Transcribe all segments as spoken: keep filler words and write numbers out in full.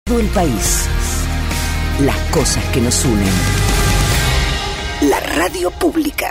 Todo el país. Las cosas que nos unen. La radio pública.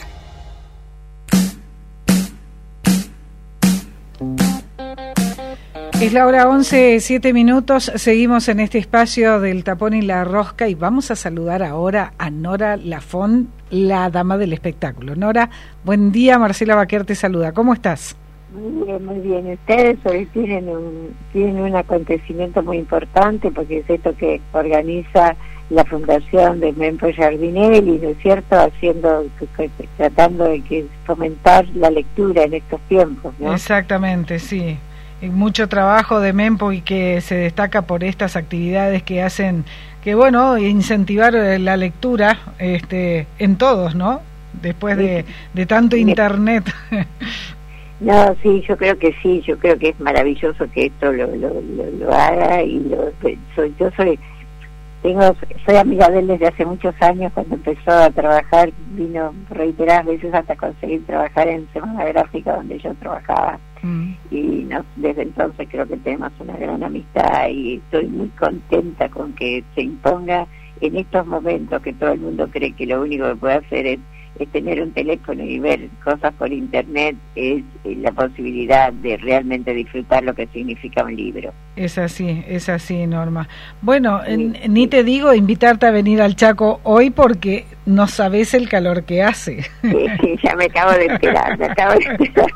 Es la hora once, siete minutos. Seguimos en este espacio del Tapón y la Rosca y vamos a saludar ahora a Nora Lafont, la dama del espectáculo. Nora, buen día. Marcela Baquer te saluda. ¿Cómo estás? Muy bien, muy bien. Ustedes hoy tienen un, tienen un acontecimiento muy importante porque es esto que organiza la Fundación de Mempo Giardinelli, ¿no es cierto? Haciendo, tratando de que fomentar la lectura en estos tiempos, ¿no? Exactamente, sí. Mucho trabajo de Mempo y que se destaca por estas actividades que hacen, que bueno, incentivar la lectura este, en todos, ¿no? Después de, de tanto internet. No, sí, yo creo que sí, yo creo que es maravilloso que esto lo lo, lo, lo haga y lo, soy, yo soy tengo soy amiga de él desde hace muchos años. Cuando empezó a trabajar vino reiteradas veces hasta conseguir trabajar en Semana Gráfica donde yo trabajaba. Mm. Y no, desde entonces creo que tenemos una gran amistad y estoy muy contenta con que se imponga en estos momentos que todo el mundo cree que lo único que puede hacer es es tener un teléfono y ver cosas por internet, es la posibilidad de realmente disfrutar lo que significa un libro. Es así, es así, Norma. Bueno, sí, n- ni te digo invitarte a venir al Chaco hoy porque no sabes el calor que hace. Sí, sí, ya me acabo de enterar, me acabo de enterar.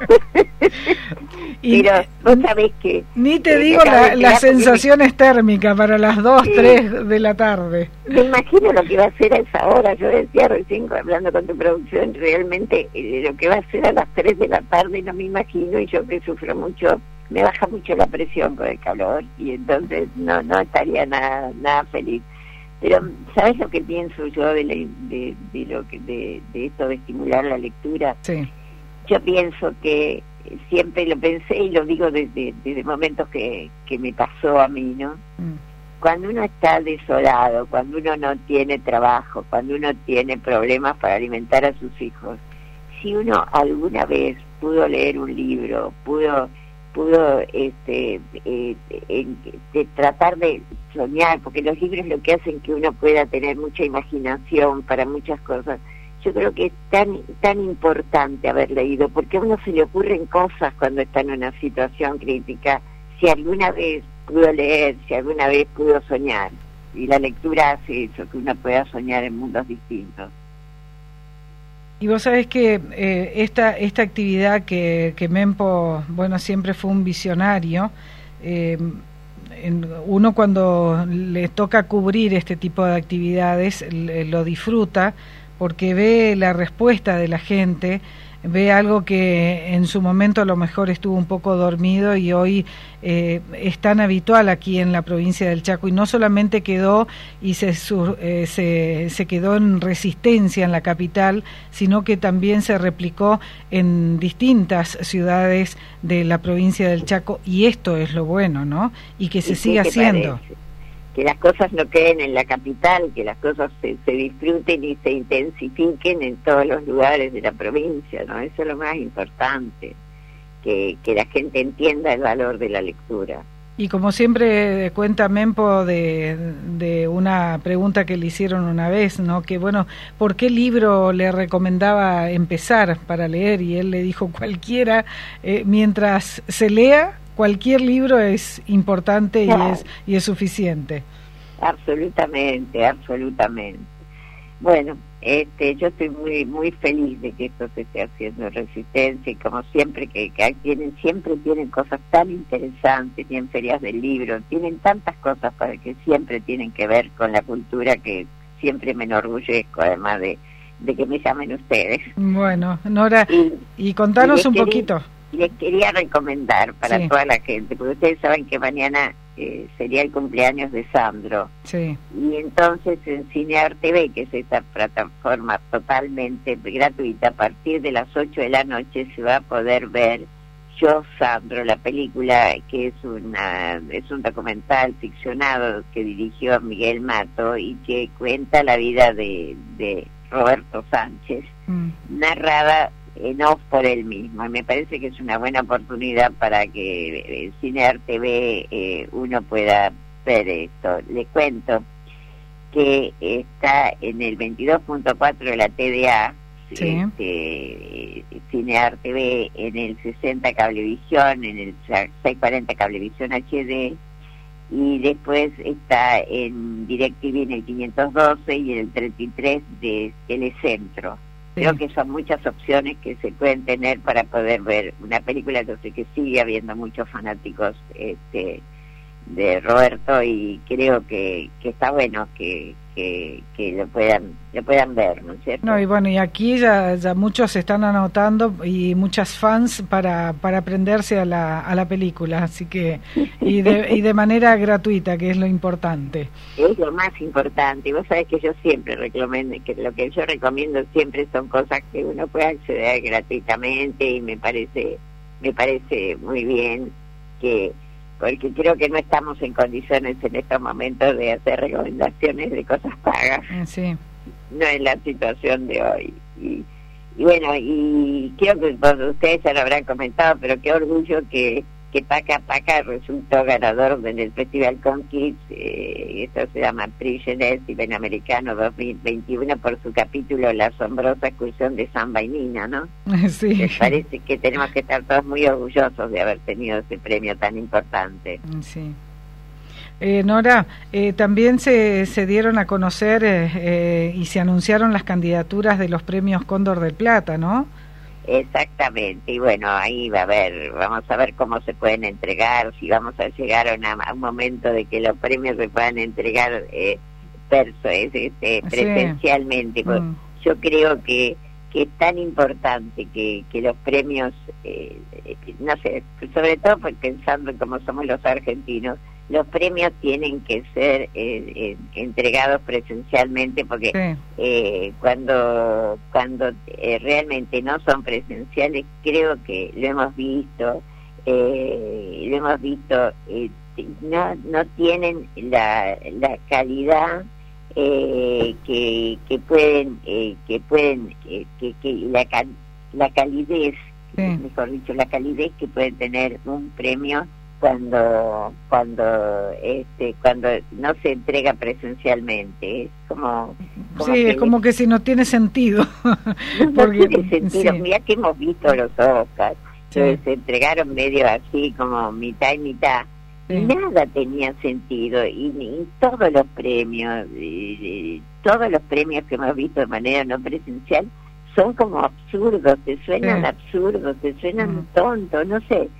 Y pero vos sabés que... Ni te eh, digo la, las sensaciones me... térmicas para las dos, sí. tres de la tarde. Me imagino lo que va a hacer a esa hora. Yo decía recién, hablando con tu producción, realmente eh, lo que va a hacer a las tres de la tarde no me imagino, y yo que sufro mucho, me baja mucho la presión con el calor, y entonces no no estaría nada nada feliz. Pero ¿sabes lo que pienso yo de, la, de, de lo que de, de esto de estimular la lectura? Sí. Yo pienso que siempre lo pensé y lo digo desde, desde momentos que, que me pasó a mí, ¿no? Mm. Cuando uno está desolado, cuando uno no tiene trabajo, cuando uno tiene problemas para alimentar a sus hijos, si uno alguna vez pudo leer un libro, pudo pudo este eh, eh, de tratar de soñar, porque los libros lo que hacen que uno pueda tener mucha imaginación para muchas cosas. Yo creo que es tan tan importante haber leído, porque a uno se le ocurren cosas cuando está en una situación crítica. Si alguna vez pudo leer, si alguna vez pudo soñar, y la lectura hace eso, que uno pueda soñar en mundos distintos. Y vos sabés que eh, esta esta actividad que, que Mempo, bueno, siempre fue un visionario. Eh, en, uno cuando le toca cubrir este tipo de actividades le, lo disfruta porque ve la respuesta de la gente, ve algo que en su momento a lo mejor estuvo un poco dormido y hoy eh, es tan habitual aquí en la provincia del Chaco, y no solamente quedó y se, sur, eh, se, se quedó en Resistencia, en la capital, sino que también se replicó en distintas ciudades de la provincia del Chaco, y esto es lo bueno, ¿no? Y que se siga haciendo. Parece? Que las cosas no queden en la capital, que las cosas se, se disfruten y se intensifiquen en todos los lugares de la provincia, ¿no? Eso es lo más importante, que, que la gente entienda el valor de la lectura. Y como siempre cuenta Mempo de, de una pregunta que le hicieron una vez, ¿no? Que bueno, ¿por qué libro le recomendaba empezar para leer? Y él le dijo cualquiera, eh, mientras se lea, cualquier libro es importante, claro, y es y es suficiente. Absolutamente, absolutamente. Bueno, este, yo estoy muy muy feliz de que esto se esté haciendo en Resistencia, y como siempre que, que tienen siempre tienen cosas tan interesantes, tienen ferias del libro, tienen tantas cosas para que siempre tienen que ver con la cultura, que siempre me enorgullezco, además de, de que me llamen ustedes. Bueno, Nora, y, y contanos y un quería, poquito. Les quería recomendar para sí. toda la gente, porque ustedes saben que mañana eh, sería el cumpleaños de Sandro. Sí. Y entonces en Cinear T V, que es esta plataforma totalmente gratuita, a partir de las ocho de la noche se va a poder ver Yo, Sandro, la película, que es una es un documental ficcionado que dirigió Miguel Mato y que cuenta la vida de, de Roberto Sánchez, mm. narrada en off por él mismo. Y me parece que es una buena oportunidad para que en Cinear T V eh, uno pueda conocer esto. Le cuento que está en el veintidós punto cuatro de la T D A, sí. este, Cinear T V, en el sesenta Cablevisión, en el seiscientos cuarenta Cablevisión H D, y después está en DirecTV en el quinientos doce y en el treinta y tres de Telecentro. Sí. Creo que son muchas opciones que se pueden tener para poder ver una película. Yo sé que sigue habiendo muchos fanáticos este, de Roberto, y creo que, que está bueno que, que, que lo puedan lo puedan ver, ¿no es cierto? No, y bueno, y aquí ya, ya muchos se están anotando, y muchas fans para para prenderse a la a la película, así que y de, y de manera gratuita, que es lo importante. Es lo más importante. Y vos sabés que yo siempre recomiendo, que lo que yo recomiendo siempre son cosas que uno puede acceder gratuitamente, y me parece me parece muy bien, que porque creo que no estamos en condiciones en estos momentos de hacer recomendaciones de cosas pagas. Sí. No es la situación de hoy. Y, y bueno, y creo que bueno, ustedes ya lo habrán comentado, pero qué orgullo que, que Paca Paca resultó ganador en el Festival Con Kids, eh, esto se llama Prígenes Iberoamericano dos mil veintiuno, por su capítulo La asombrosa excursión de Samba y Nina, ¿no? Sí. Me parece que tenemos que estar todos muy orgullosos de haber tenido ese premio tan importante. Sí. Eh, Nora, eh, también se, se dieron a conocer eh, eh, y se anunciaron las candidaturas de los premios Cóndor del Plata, ¿no? Exactamente, y bueno, ahí va a ver, vamos a ver cómo se pueden entregar, si vamos a llegar a, una, a un momento de que los premios se puedan entregar eh, perso, es, este, presencialmente. Sí. Mm. Yo creo que, que es tan importante que, que los premios, eh, no sé, sobre todo pensando en cómo somos los argentinos, los premios tienen que ser eh, eh, entregados presencialmente, porque sí. eh, cuando cuando eh, realmente no son presenciales, creo que lo hemos visto, eh, lo hemos visto, eh, no no tienen la, la calidad eh, que que pueden eh, que pueden eh, que, que la la calidez, sí. mejor dicho, la calidez que puede tener un premio cuando cuando este cuando no se entrega presencialmente. Es como, como sí, es como que si no tiene sentido. No, Porque, no tiene sentido. Sí. Mira que hemos visto los Oscars, sí. que se entregaron medio así, como mitad y mitad. Sí. Nada tenía sentido, y, y todos los premios, y, y, todos los premios que hemos visto de manera no presencial son como absurdos, te suenan sí. absurdos, te suenan mm. tontos, no sé.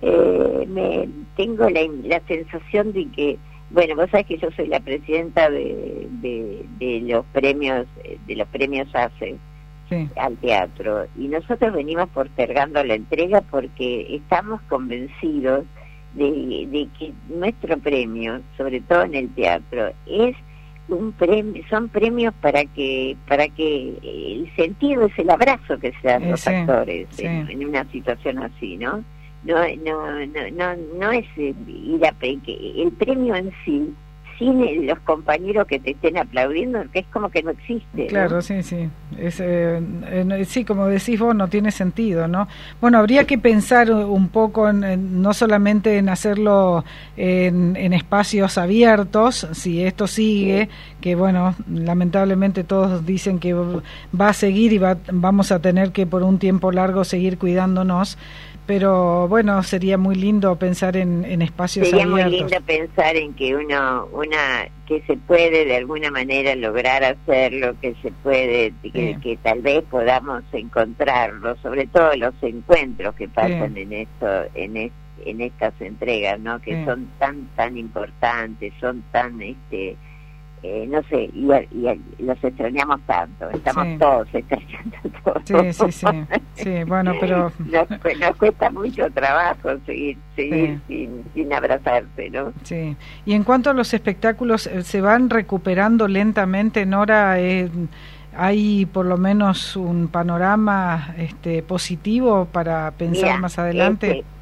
Eh, me tengo la, la sensación de que, bueno, vos sabés que yo soy la presidenta de, de, de los premios de los premios ACE, sí. al teatro, y nosotros venimos postergando la entrega porque estamos convencidos de, de que nuestro premio, sobre todo en el teatro, es un premio, son premios para que para que el sentido es el abrazo que se dan los sí, actores sí. En, en una situación así, ¿no? No, no, no, no, no es ir a el premio en sí, sin el, los compañeros que te estén aplaudiendo, que es como que no existe. Claro, ¿no? sí, sí. Es, eh, eh, sí, como decís vos, no tiene sentido, ¿no? Bueno, habría que pensar un poco, en, en, no solamente en hacerlo en, en espacios abiertos, si esto sigue, sí. que bueno, lamentablemente todos dicen que va a seguir y va, vamos a tener que por un tiempo largo seguir cuidándonos. Pero bueno, sería muy lindo pensar en, en espacios sería abiertos. Sería muy lindo pensar en que uno, una, que se puede de alguna manera lograr hacerlo, que se puede, que, sí. que tal vez podamos encontrarlo, sobre todo los encuentros que pasan sí. en esto, en es, en estas entregas, ¿no? Que sí. son tan tan importantes, son tan este Eh, no sé, y, y, y los extrañamos tanto, estamos sí. todos extrañando todo. Sí, sí, sí, sí, bueno, pero... Nos, nos cuesta mucho trabajo seguir, seguir sí. sin, sin abrazarse, ¿no? Sí, y en cuanto a los espectáculos, ¿se van recuperando lentamente, Nora? Eh, ¿Hay por lo menos un panorama este, positivo para pensar Mira, más adelante? Este,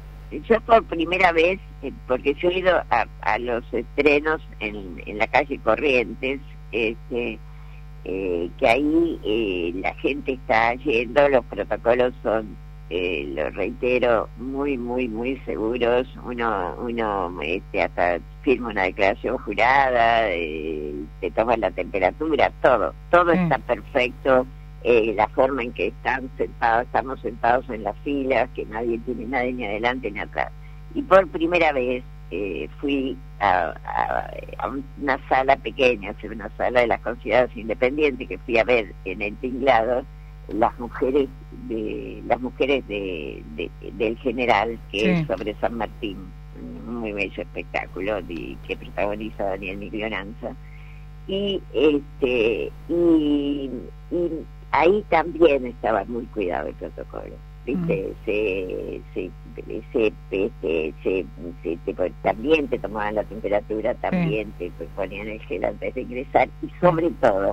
yo por primera vez, eh, porque yo he ido a, a los estrenos en, en la calle Corrientes, este, eh, que ahí eh, la gente está yendo, los protocolos son eh, lo reitero, muy, muy, muy seguros. Uno, uno este, hasta firma una declaración jurada, eh, te toman la temperatura, todo, todo mm. está perfecto. Eh, la forma en que están sentados, estamos sentados en las filas, que nadie tiene nadie ni adelante ni atrás. Y por primera vez eh, fui a, a, a una sala pequeña, o sea, una sala de las consideradas independientes, que fui a ver en el tinglado las mujeres de las mujeres de, de del general, que sí. es sobre San Martín, un muy bello espectáculo de, que protagoniza Daniel Miglioranza. Y este y, y ahí también estaba muy cuidado el protocolo, ¿viste? Mm. Se, se, se, este, se, se te, también te tomaban la temperatura, también sí. te ponían el gel antes de ingresar, y sobre todo,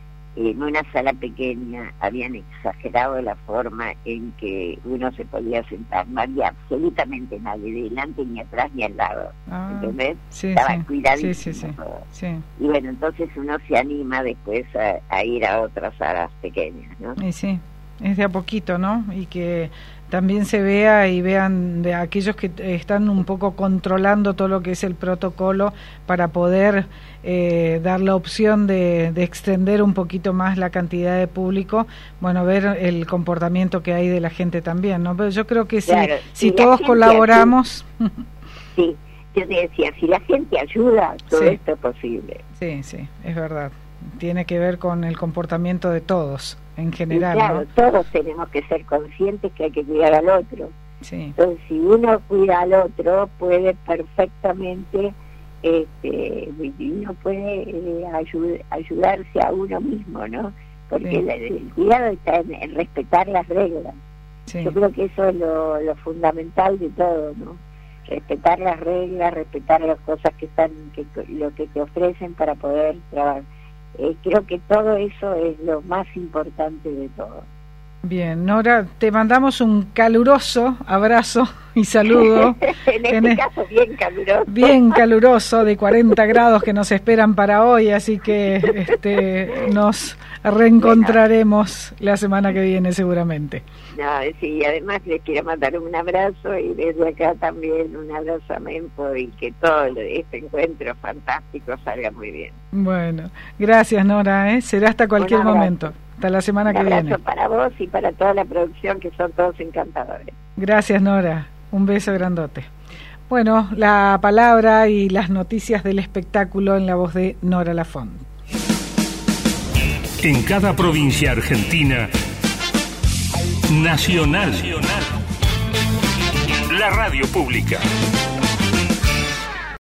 en una sala pequeña habían exagerado la forma en que uno se podía sentar, no había absolutamente nadie de delante ni atrás ni al lado, ah, ¿entendés? Sí, estaba sí. cuidadísimo sí, sí, sí. todo. Sí. Y bueno, entonces uno se anima después a, a ir a otras salas pequeñas, ¿no? Y sí, es de a poquito, ¿no? Y que también se vea y vean de aquellos que están un poco controlando todo lo que es el protocolo para poder eh, dar la opción de, de extender un poquito más la cantidad de público, bueno, ver el comportamiento que hay de la gente también, ¿no? Pero yo creo que si, claro, si, si todos colaboramos... Ayuda, sí, yo te decía, si la gente ayuda, todo sí. esto es posible. Sí, sí, es verdad. Tiene que ver con el comportamiento de todos en general, y claro, ¿no? Todos tenemos que ser conscientes que hay que cuidar al otro. Sí. Entonces, si uno cuida al otro, puede perfectamente, este, uno puede eh, ayud, ayudarse a uno mismo, ¿no? Porque sí. el, el cuidado está en, en respetar las reglas. Sí. Yo creo que eso es lo, lo fundamental de todo, ¿no? Respetar las reglas, respetar las cosas que están, que lo que te ofrecen para poder trabajar. Eh, creo que todo eso es lo más importante de todo. Bien, Nora, te mandamos un caluroso abrazo y saludo. en este en caso bien caluroso. Bien caluroso, de cuarenta grados que nos esperan para hoy, así que este, nos reencontraremos la semana que viene seguramente. No, sí, además les quiero mandar un abrazo, y desde acá también un abrazo a Mempo, y que todo este encuentro fantástico salga muy bien. Bueno, gracias, Nora, ¿eh? Será hasta cualquier momento. Hasta la semana que viene. Un abrazo para vos y para toda la producción, que son todos encantadores. Gracias, Nora. Un beso grandote. Bueno, la palabra y las noticias del espectáculo en la voz de Nora Lafont. En cada provincia argentina, Nacional, la radio pública.